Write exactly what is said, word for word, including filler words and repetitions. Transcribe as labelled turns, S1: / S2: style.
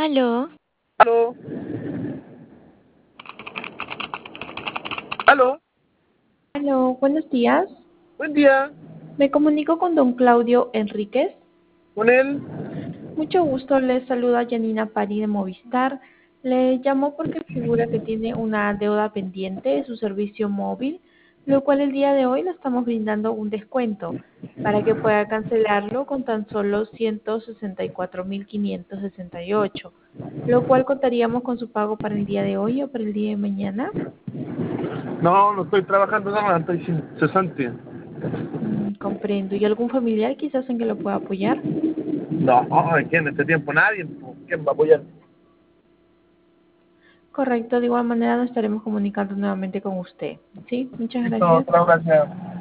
S1: Aló.
S2: Aló. Aló.
S3: Aló, buenos días.
S2: Buen día.
S3: Me comunico con don Claudio Enríquez.
S2: ¿Con él?
S3: Mucho gusto, le saluda Janina Pari de Movistar. Le llamó porque figura que tiene una deuda pendiente de su servicio móvil, lo cual el día de hoy le estamos brindando un descuento para que pueda cancelarlo con tan solo ciento sesenta y cuatro mil quinientos sesenta y ocho, lo cual contaríamos con su pago para el día de hoy o para el día de mañana.
S2: No, no estoy trabajando nada, estoy sin cesante.
S3: Mm, comprendo. ¿Y algún familiar quizás en que lo pueda apoyar?
S2: No, es que en este tiempo nadie. ¿Quién va a apoyar?
S3: Correcto, de igual manera nos estaremos comunicando nuevamente con usted. Sí, muchas
S2: Listo,
S3: gracias.
S2: gracias.